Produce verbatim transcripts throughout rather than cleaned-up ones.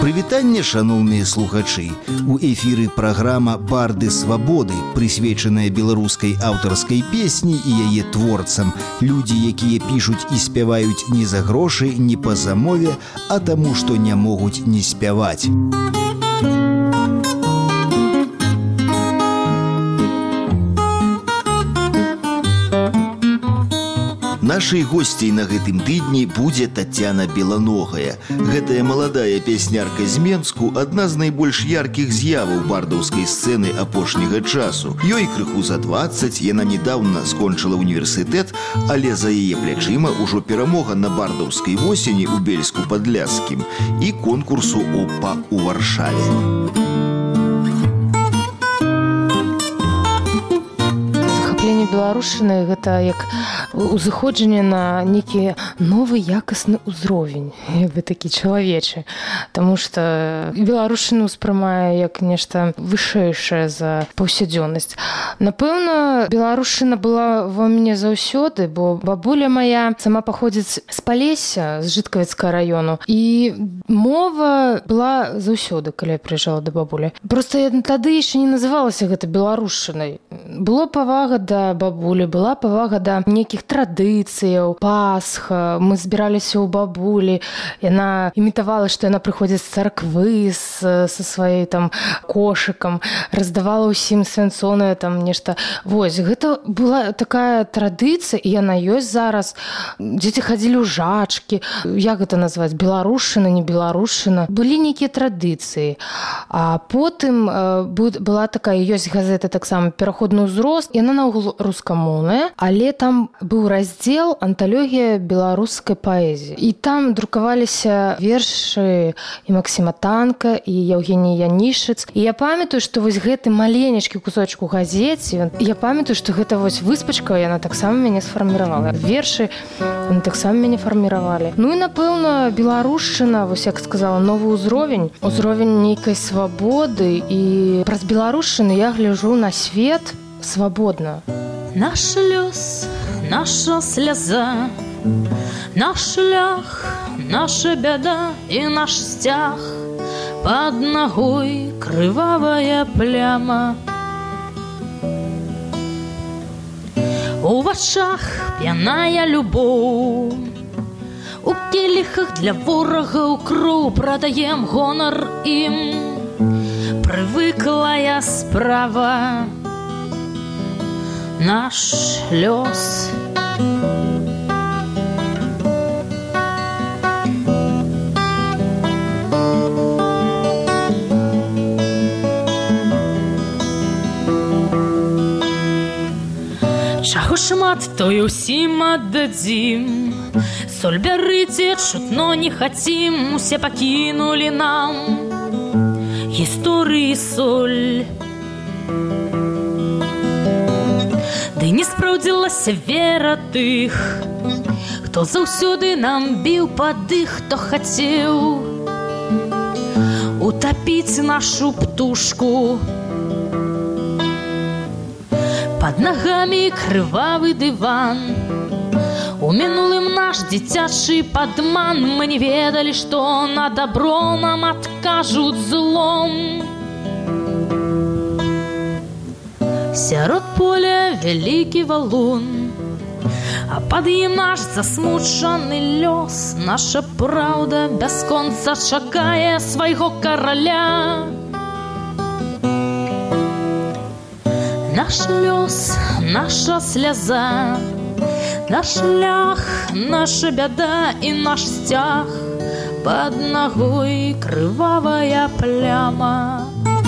Прывітанне, шаноўныя слухачы. У эфіры праграма «Барды свабоды», прысвечаная беларускай аўтарскай песні і яе творцам. Людзі, якія пішуць і спяваюць не за грошы, не па замове, а таму, што не могуць не спяваць. Нашай госцей на гэтым тыдні будзе Тацяна Беланогая. Гэтая маладая пяснярка з Менску – адна з найбольш яркіх з'яваў бардаўскай сцэны апошняга часу. Ёй крыху за дваццаць, яна недаўна скончыла універсітэт, але за яе плячыма ўжо перамога на бардаўскай восені ў Бельску-Падляшскім і конкурсу ОПА ў Варшаве. Беларушчыны гэта як узыходжанне на нейкі новы якасны ўзровень, як бы такі чалавечы. Таму што беларушчыну ўспрымае як нешта вышэйшае за паўсядзённасць. Напэўна, беларушчына была ва мне заўсёды, бо бабуля моя сама паходзіць з Палесся, з Жыткавіцкага раёну, і мова была заўсёды, калі я прыязджала да бабулі. Проста тады яшчэ не называлася гэта беларушчынай. Было павага да бабулі, была павага да нейкіх традыцыяў, Пасха, мы збіраліся ў бабулі, яна імітавала, што яна прыходзіць з царквы з, са сваёй там кошыкам, раздавала ўсім свянцонае там нешта. Вось, гэта была такая традыцыя, і яна ёсць зараз. Дзеці хадзілі ў жачкі, як гэта назваць, беларушчына, не беларушчына. Былі нейкія традыцыі. А потым э, была такая, ёсць газета таксама «Пераходны ўзрост», яна наогул рускамоўная, але там быў раздзел «Анталогія беларускай паэзіі». І там друкаваліся вершы і Максіма Танка, і Яўгеній Янішыц. І я памятаю, што вось гэты маленечкі кусочак у газеце, я памятаю, што гэта вось выспачка, яна таксама мяне сфарміравала. Вершы яны таксама мяне фарміравалі. Ну і, напэўна, беларушчына, вось як сказала, новы ўзровень, узровень нейкай свабоды, і праз беларушчыну я гляджу на свет свабодна. Наш лёс, наша сляза, наш шлях, наша бяда і наш сцяг. Пад нагой крывавая пляма. У вачах п'яная любоў, у келіхах для ворагаў кроў прадаем гонар ім. Прывыклая справа, наш лёс. Чаго шмат, то і ўсім аддадзім. Соль бярыце, чутно не хацім, усе пакінулі нам гісторыі соль. Ды не спраўдзілася вера тых, хто заўсёды нам біў падых, хто хацеў утапіць нашу птушку. Пад нагамі крывавы дыван, у мінулым наш дзіцячы падман. Мы не ведалі, што на дабро нам адкажуць злом. Сярод поля вялікі валун, а пад ім наш засмучаны лёс. Наша праўда бясконца чакае свайго караля. Наш лёс, наша сляза, наш шлях, наша бяда і наш сцяг. Пад нагой крывавая пляма.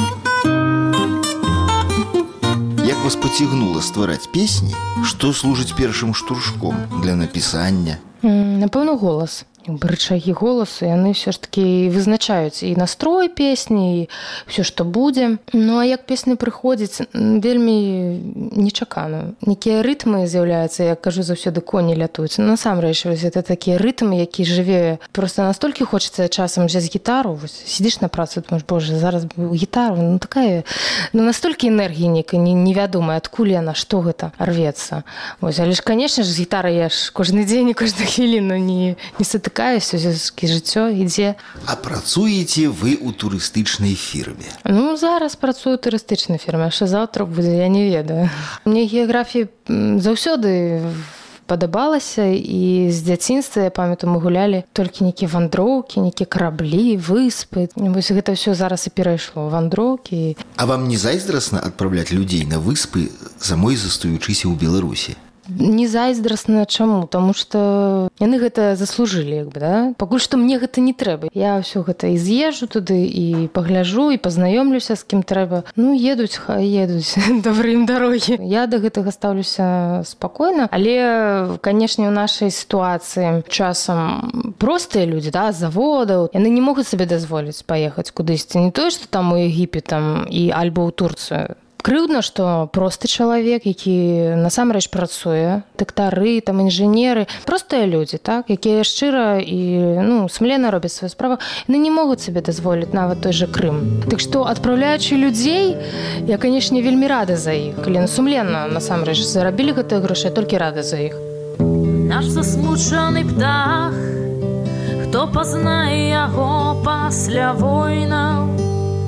Як вас пацягнула ствараць песні? Што служыць першым штуршком для напісання? Напэўна, голас. Рычагі голасу, яны ўсё ж такі вызначаюць і настрой песні, і ўсё, што будзе. Ну, а як песня прыходзіць, вельмі нечакана. Некія рытмы з'яўляюцца, я кажу, заўсёды коні лятуюць. Насамрэч, гэта такія рытмы, які жыве. Проста настолькі хочацца часам взяць гітару, вось, сидзіш на працу, думаеш, боже, зараз бы гітару, ну такая, ну настолькі энергіі нейкай невядомая, адкуль яна, што гэта рвецца. Вось, але ж, канешне ж, з гітарай я ж кожны дзень і кожную хвіліну не, не сатыкаюся. знікае, сельскае жыццё ідзе. А працуеце вы ў турыстычнай фірме? Ну, зараз працую ў турыстычнай фірме, а што заўтра будзе, я не ведаю. Мне геаграфія заўсёды падабалася, і з дзяцінства, я памятаю, мы гулялі толькі нейкія вандроўкі, нейкія караблі, выспы. Вось гэта ўсё зараз і перайшло, вандроўкі. А вам не зайздрасна адпраўляць людзей на выспы, самой застаючыся ў Беларусі? Не зайздрасна чаму? Таму што яны гэта заслужылі, як бы, да? Пакуль што мне гэта не трэба. Я ўсё гэта і з'езджу туды, і пагляжу, і пазнаёмлюся з кім трэба. Ну, едуць, хай едуць, добры ім дарогі. Я да гэтага стаўлюся спакойна, але, канешне, у нашай сітуацыі часам простыя людзі, да, з заводаў, яны не могуць сабе дазволіць паехаць кудысьці. Не тое, што там у Егіпет там, і альбо ў Турцыю. Крыўдна, што просты чалавек, які насамрэч працуе, дактары, там інжынеры, простыя людзі, так, якія шчыра і, ну, сумлена робяць сваю справу, яны не могуць сабе дазволіць нават той жа Крым. Так што, адпраўляючы людзей, я, канешне, вельмі рада за іх. Калі сумленна, насамрэч, зарабілі гэтыя грошы, я толькі рада за іх. Наш засмучаны птах, хто пазнае яго пасля войнаў,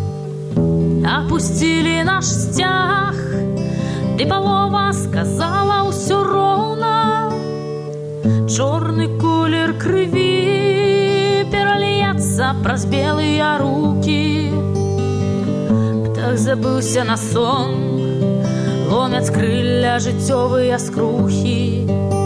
опустили наш сцяг, ды палова сказала ўсё роўна. Чорны колер крыві пераліецца праз белыя рукі. Птах забыўся на сон, ломяць крылля жыццёвыя скрухі.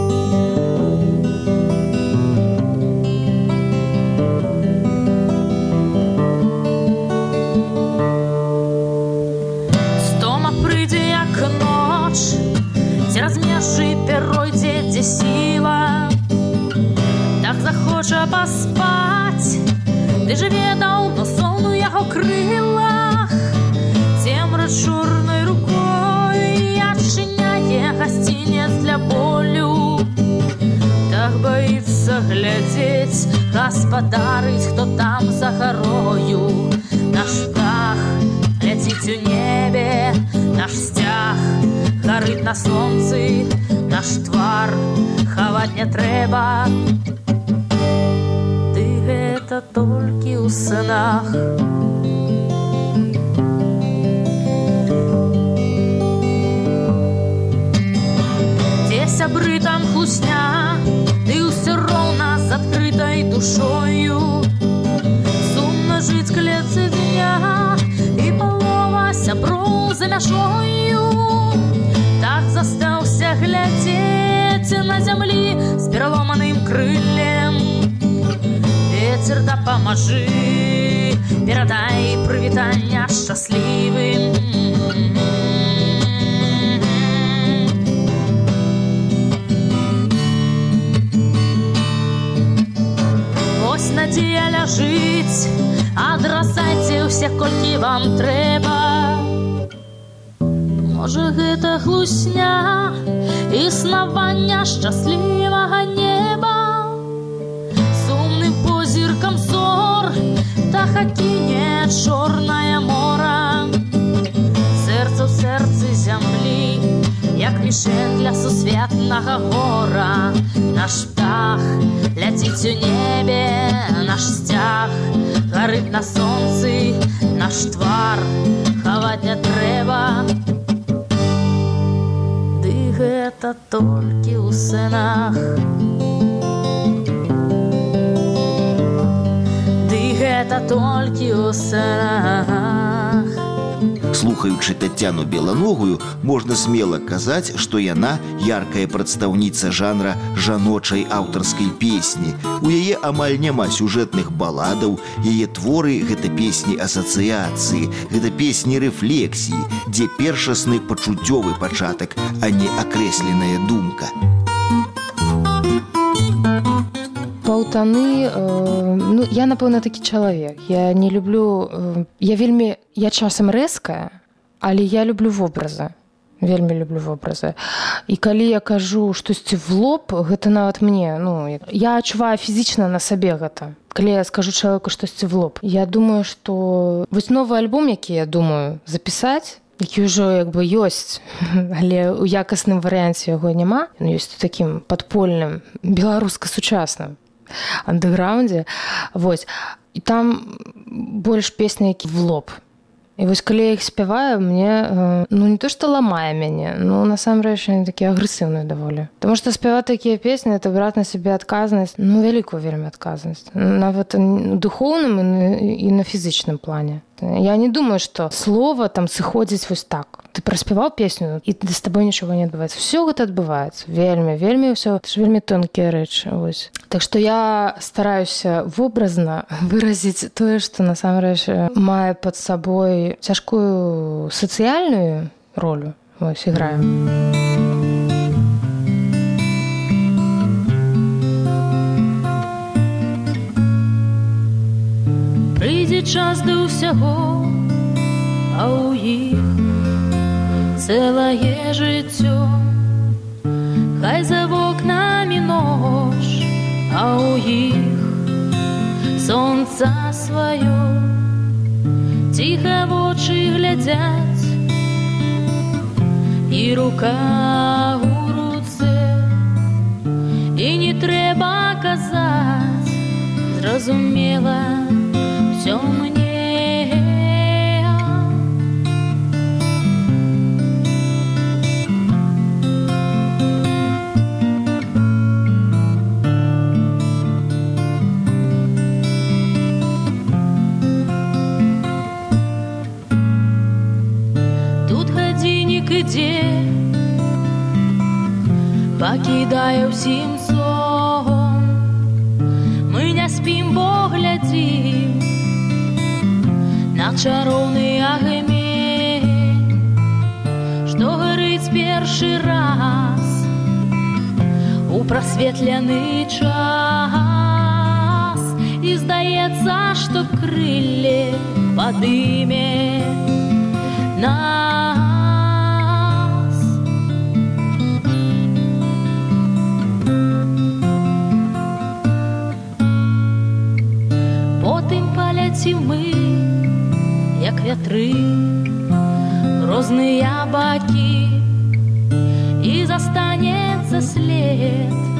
Цераз межы перойдзе, дзе сіла, так захоча паспаць, ды жыве даўно сон у яго крылах. Цемра чорнай рукой адчыняе гасцінец для болю, так баіцца глядзець, гаспадарыць, хто там за гарою. Наш птах ляціць у небе, наш сцяг гарыць на сонцы, наш твар хаваць не трэба. Ды гэта толькі ў снах. Дзе сябры там хлусня, ды ўсё роўна з адкрытай душою. Сумна жыць клетцы дня, і палова сяброў за мяжою. Так застаўся глядзець на зямлі з пераломаным крыллем. Вецер, дапамажы, перадай прывітання шчаслівым. Вось надзея ляжыць, адрасайце ўсе, колькі вам трэба. Можа, гэта хлусня існавання шчаслівага неба. Сумным позіркам зор так акіне чорнае мора. Сэрца ў сэрцы зямлі, як мішень для сусветнага гора. Наш птах ляціць у небе, наш сцяг гарыць на сонцы, наш твар хаваць не трэба. Гэта толькі ў снах. Ды гэта толькі ў снах. Слухаючы Тацяну Беланогую, можна смела казаць, што яна яркая прадстаўніца жанра жаночай аўтарскай песні. У яе амаль няма сюжэтных баладаў, яе творы – гэта песні асацыяцыі, гэта песні рэфлексіі, дзе першасны пачуццёвы пачатак, а не акрэсленая думка. Паўтаны, э, ну, я, напэўна, такі чалавек. Я не люблю... Э, я вельмі... Я часам рэзкая, але я люблю вобразы. Вельмі люблю вобразы. І калі я кажу штосьці в лоб, гэта нават мне... Ну, я адчуваю фізічна на сабе гэта. Калі я скажу чалавеку штосьці в лоб. Я думаю, што... Вось новы альбом, які я думаю запісаць, які ўжо як бы ёсць, але ў якасным варыянце яго няма. Ён ёсць такім падпольным, беларуска-сучасным. андэграўндзе. Вось. І там больш песні, які в лоб. І вось калі я іх спяваю, мне, ну, не то, што ламае мяне, ну, насамрэч, яны такія агрэсіўныя даволі. Таму што спяваць такія песні, это браць на сябе адказнасць, ну, вялікую вельмі адказнасць. Нават у духоўным і на фізічным плане. Я не думаю, што слова там сыходзіць вось так. Ты праспяваў песню, і з табой нічога не адбываецца. Всё гэта адбываецца. Вельмі, вельмі ўсё. Это ж вельмі тонкія рэчы. Вось. Так што я стараюся вобразна выразіць тое, што насамрэч мае пад сабой цяжкую сацыяльную ролю. Вось, іграю. Прыйдзе час да ўсяго, а ў іх цэлае жыццё. Хай за вокнамі ноч, а ў іх сонца сваё. Ціха вочы глядзяць, і рука ў руцэ. І не трэба казаць, зразумела, всё мне. Тут гадзіннік ідзе, пакідае ўсім сон. Мы не спім, бо глядзім на чароўны агнень, што гарыць першы раз у прасветлены час. І здаецца, што крылле падыме нас. Потым паляцім мы, як вятры, розныя бакі, і застанецца след